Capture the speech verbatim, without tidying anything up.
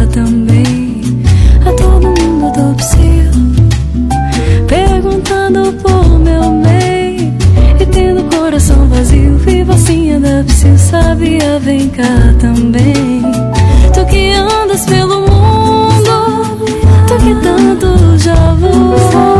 também. A todo mundo dou psil, perguntando por meu bem. E tendo o coração vazio, vivo assim da psil, sabia, vem cá também. Tu que andas pelo mundo, tu que tanto já voou,